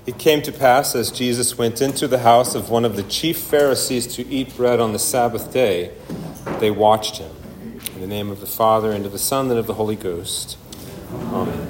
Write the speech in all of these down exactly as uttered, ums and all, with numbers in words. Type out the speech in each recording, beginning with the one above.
It came to pass, as Jesus went into the house of one of the chief Pharisees to eat bread on the Sabbath day, they watched him. In the name of the Father, and of the Son, and of the Holy Ghost. Amen.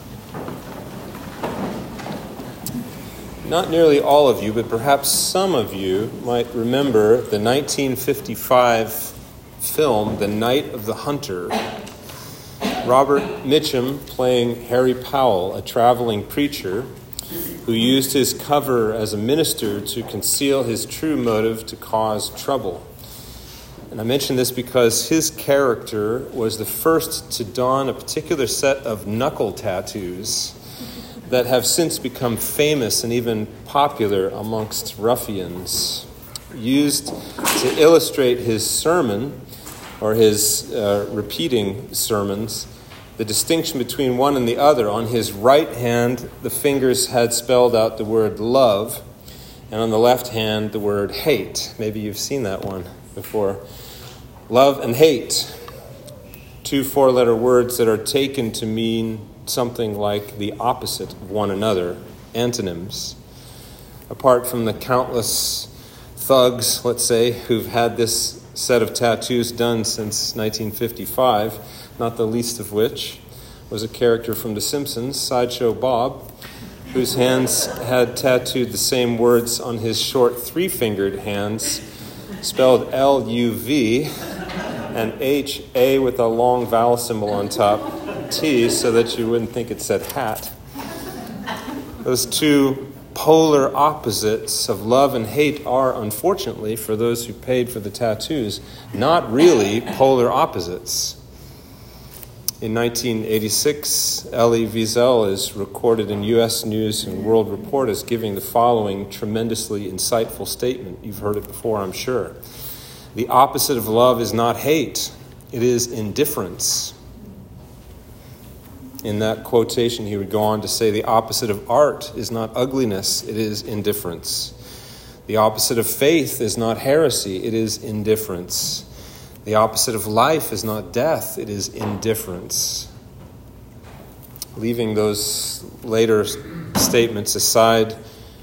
Not nearly all of you, but perhaps some of you might remember the nineteen fifty-five film, The Night of the Hunter. Robert Mitchum playing Harry Powell, a traveling preacher who used his cover as a minister to conceal his true motive to cause trouble. And I mention this because his character was the first to don a particular set of knuckle tattoos that have since become famous and even popular amongst ruffians, used to illustrate his sermon or his uh, repeating sermons. The distinction between one and the other: on his right hand, the fingers had spelled out the word love, and on the left hand, the word hate. Maybe you've seen that one before. Love and hate, two four-letter words that are taken to mean something like the opposite of one another, antonyms. Apart from the countless thugs, let's say, who've had this set of tattoos done since nineteen fifty-five, not the least of which was a character from The Simpsons, Sideshow Bob, whose hands had tattooed the same words on his short three-fingered hands, spelled L U V and H A with a long vowel symbol on top, T, so that you wouldn't think it said hat. Those two polar opposites of love and hate are, unfortunately, for those who paid for the tattoos, not really polar opposites. In nineteen eighty-six, Elie Wiesel is recorded in U S News and World Report as giving the following tremendously insightful statement. You've heard it before, I'm sure. The opposite of love is not hate, it is indifference. In that quotation, he would go on to say, the opposite of art is not ugliness, it is indifference. The opposite of faith is not heresy, it is indifference. The opposite of life is not death, it is indifference. Leaving those later statements aside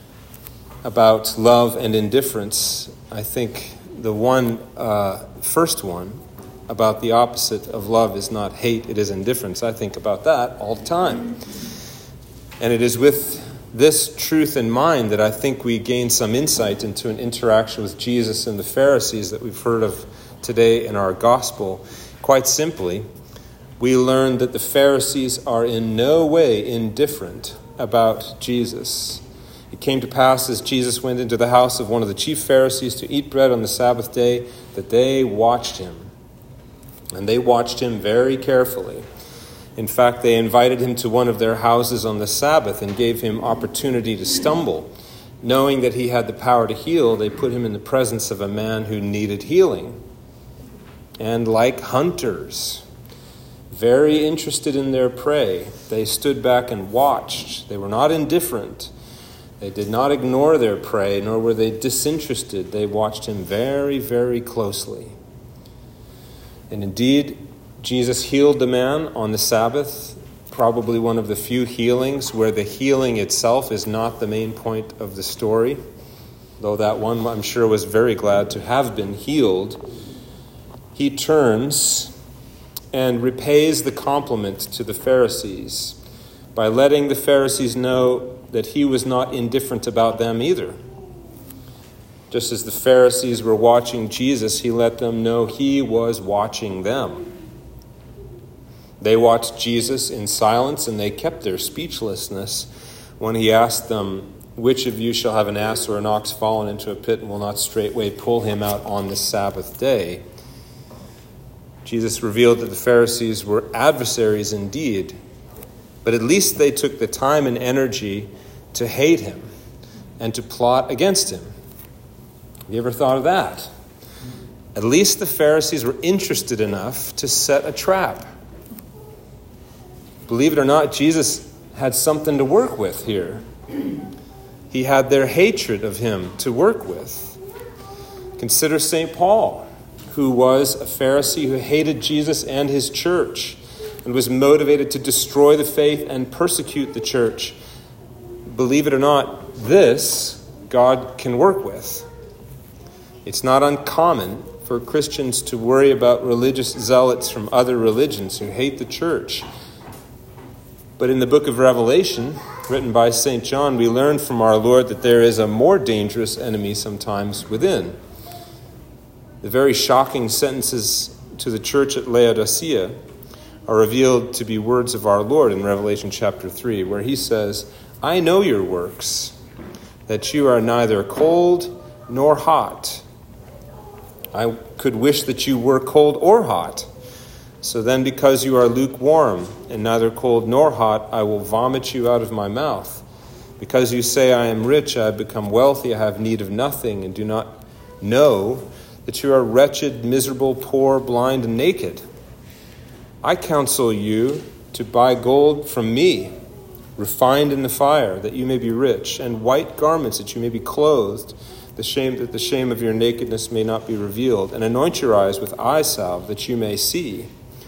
about love and indifference, I think the one, uh, first one, about the opposite of love is not hate, it is indifference. I think about that all the time. And it is with this truth in mind that I think we gain some insight into an interaction with Jesus and the Pharisees that we've heard of today in our gospel. Quite simply, we learn that the Pharisees are in no way indifferent about Jesus. It came to pass as Jesus went into the house of one of the chief Pharisees to eat bread on the Sabbath day that they watched him. And they watched him very carefully. In fact, they invited him to one of their houses on the Sabbath and gave him opportunity to stumble. Knowing that he had the power to heal, they put him in the presence of a man who needed healing. And like hunters, very interested in their prey, they stood back and watched. They were not indifferent. They did not ignore their prey, nor were they disinterested. They watched him very, very closely. And indeed, Jesus healed the man on the Sabbath, probably one of the few healings where the healing itself is not the main point of the story, though that one, I'm sure, was very glad to have been healed. He turns and repays the compliment to the Pharisees by letting the Pharisees know that he was not indifferent about them either. Just as the Pharisees were watching Jesus, he let them know he was watching them. They watched Jesus in silence, and they kept their speechlessness when he asked them, which of you shall have an ass or an ox fallen into a pit and will not straightway pull him out on the Sabbath day? Jesus revealed that the Pharisees were adversaries indeed, but at least they took the time and energy to hate him and to plot against him. Have you ever thought of that? At least the Pharisees were interested enough to set a trap. Believe it or not, Jesus had something to work with here. He had their hatred of him to work with. Consider Saint Paul, who was a Pharisee who hated Jesus and his church and was motivated to destroy the faith and persecute the church. Believe it or not, this God can work with. It's not uncommon for Christians to worry about religious zealots from other religions who hate the church. But in the book of Revelation, written by Saint John, we learn from our Lord that there is a more dangerous enemy sometimes within. The very shocking sentences to the church at Laodicea are revealed to be words of our Lord in Revelation chapter three, where he says, "I know your works, that you are neither cold nor hot. I could wish that you were cold or hot. So then, because you are lukewarm and neither cold nor hot, I will vomit you out of my mouth. Because you say, I am rich, I have become wealthy, I have need of nothing, and do not know that you are wretched, miserable, poor, blind, and naked. I counsel you to buy gold from me, refined in the fire, that you may be rich, and white garments, that you may be clothed, the shame that the shame of your nakedness may not be revealed, and anoint your eyes with eye salve, that you may see."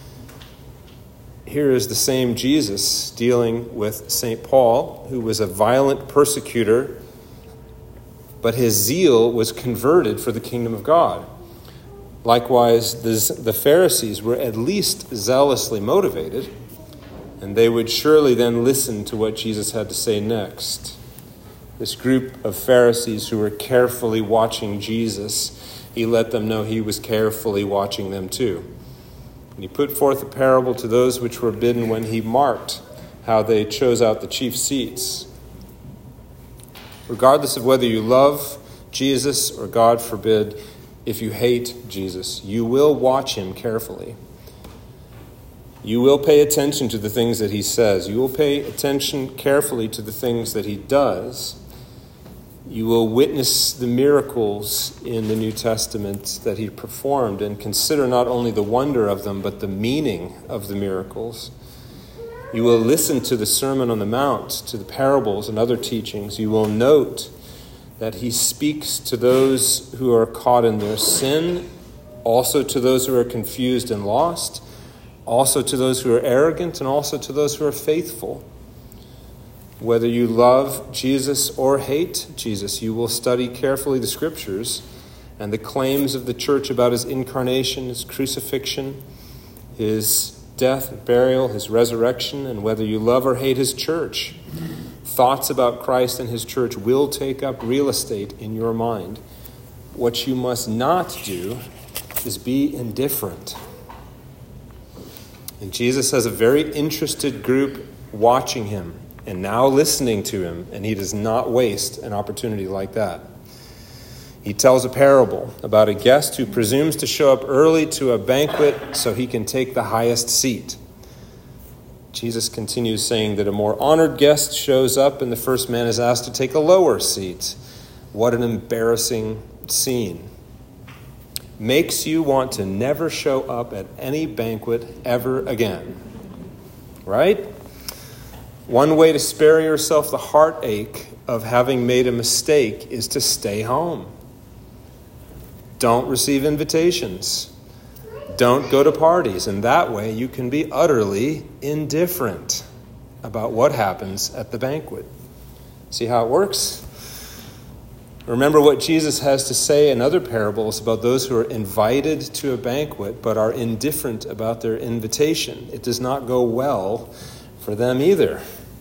Here is the same Jesus dealing with Saint Paul, who was a violent persecutor, but his zeal was converted for the kingdom of God. Likewise, the Pharisees were at least zealously motivated, and they would surely then listen to what Jesus had to say next. This group of Pharisees who were carefully watching Jesus, he let them know he was carefully watching them too. And he put forth a parable to those which were bidden when he marked how they chose out the chief seats. Regardless of whether you love Jesus or, God forbid, if you hate Jesus, you will watch him carefully. You will pay attention to the things that he says. You will pay attention carefully to the things that he does. You will witness the miracles in the New Testament that he performed and consider not only the wonder of them, but the meaning of the miracles. You will listen to the Sermon on the Mount, to the parables and other teachings. You will note that he speaks to those who are caught in their sin, also to those who are confused and lost, also to those who are arrogant, and also to those who are faithful. Whether you love Jesus or hate Jesus, you will study carefully the scriptures and the claims of the church about his incarnation, his crucifixion, his death, burial, his resurrection, and whether you love or hate his church. Thoughts about Christ and his church will take up real estate in your mind. What you must not do is be indifferent. And Jesus has a very interested group watching him and now listening to him, and he does not waste an opportunity like that. He tells a parable about a guest who presumes to show up early to a banquet so he can take the highest seat. Jesus continues saying that a more honored guest shows up and the first man is asked to take a lower seat. What an embarrassing scene. Makes you want to never show up at any banquet ever again. Right? One way to spare yourself the heartache of having made a mistake is to stay home. Don't receive invitations. Don't go to parties. And that way you can be utterly indifferent about what happens at the banquet. See how it works? Remember what Jesus has to say in other parables about those who are invited to a banquet but are indifferent about their invitation. It does not go well for them either.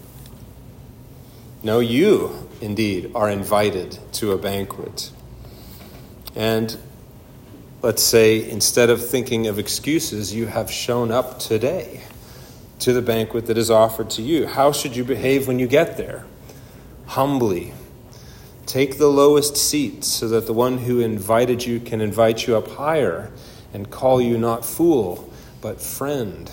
No, you, indeed, are invited to a banquet. And let's say, instead of thinking of excuses, you have shown up today to the banquet that is offered to you. How should you behave when you get there? Humbly. Take the lowest seat so that the one who invited you can invite you up higher and call you not fool, but friend.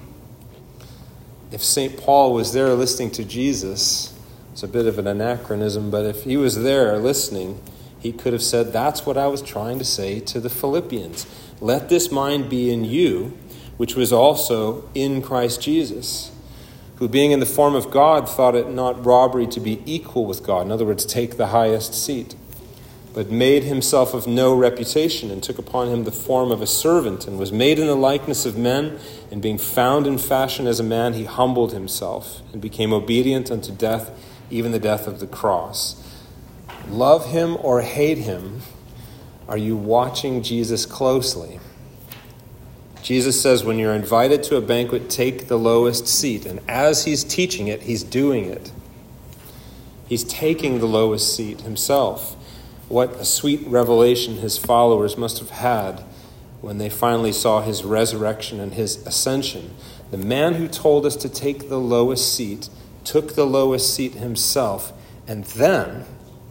If Saint Paul was there listening to Jesus, it's a bit of an anachronism, but if he was there listening, he could have said, that's what I was trying to say to the Philippians. Let this mind be in you, which was also in Christ Jesus, who being in the form of God thought it not robbery to be equal with God. In other words, take the highest seat. But made himself of no reputation, and took upon him the form of a servant, and was made in the likeness of men, and being found in fashion as a man, he humbled himself, and became obedient unto death, even the death of the cross. Love him or hate him, are you watching Jesus closely? Jesus says when you're invited to a banquet, take the lowest seat. And as he's teaching it, he's doing it. He's taking the lowest seat himself. What a sweet revelation his followers must have had when they finally saw his resurrection and his ascension. The man who told us to take the lowest seat took the lowest seat himself, and then,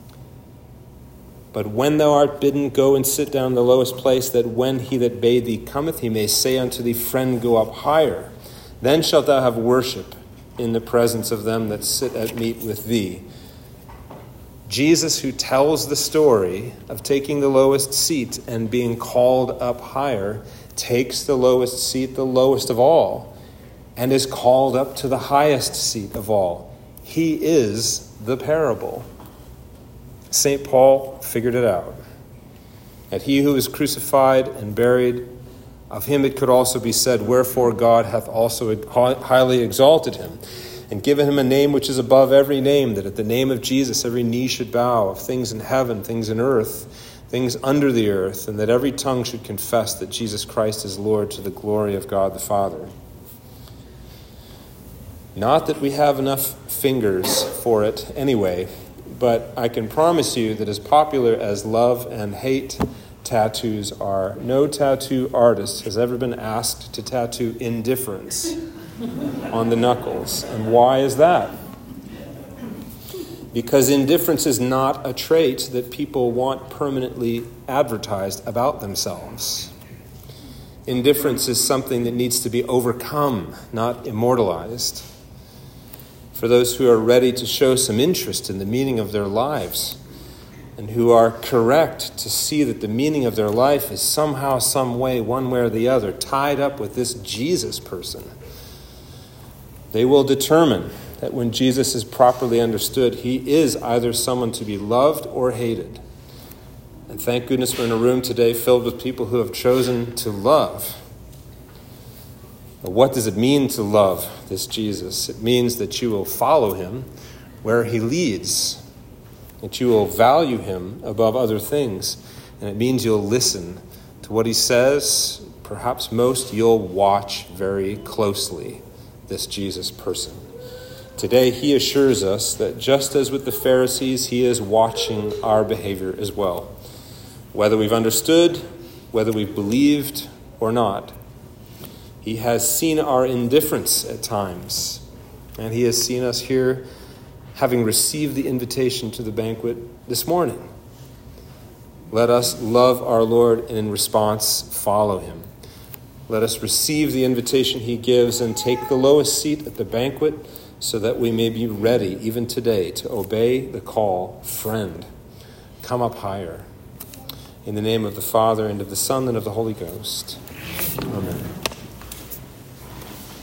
but when thou art bidden, go and sit down in the lowest place, that when he that bade thee cometh, he may say unto thee, Friend, go up higher. Then shalt thou have worship in the presence of them that sit at meat with thee. Jesus, who tells the story of taking the lowest seat and being called up higher, takes the lowest seat, the lowest of all, and is called up to the highest seat of all. He is the parable. Saint Paul figured it out. That he who is crucified and buried, of him it could also be said, Wherefore God hath also highly exalted him, and given him a name which is above every name, that at the name of Jesus every knee should bow, of things in heaven, things in earth, things under the earth, and that every tongue should confess that Jesus Christ is Lord, to the glory of God the Father. Not that we have enough fingers for it anyway, but I can promise you that as popular as love and hate tattoos are, no tattoo artist has ever been asked to tattoo indifference on the knuckles. And why is that? Because indifference is not a trait that people want permanently advertised about themselves. Indifference is something that needs to be overcome, not immortalized. For those who are ready to show some interest in the meaning of their lives, and who are correct to see that the meaning of their life is somehow, some way, one way or the other, tied up with this Jesus person, they will determine that when Jesus is properly understood, he is either someone to be loved or hated. And thank goodness we're in a room today filled with people who have chosen to love. But what does it mean to love this Jesus? It means that you will follow him where he leads, that you will value him above other things, and it means you'll listen to what he says. Perhaps most, you'll watch very closely this Jesus person. Today, he assures us that just as with the Pharisees, he is watching our behavior as well. Whether we've understood, whether we've believed or not, he has seen our indifference at times, and he has seen us here having received the invitation to the banquet this morning. Let us love our Lord and in response follow him. Let us receive the invitation he gives and take the lowest seat at the banquet so that we may be ready even today to obey the call, Friend, come up higher. In the name of the Father, and of the Son, and of the Holy Ghost. Amen.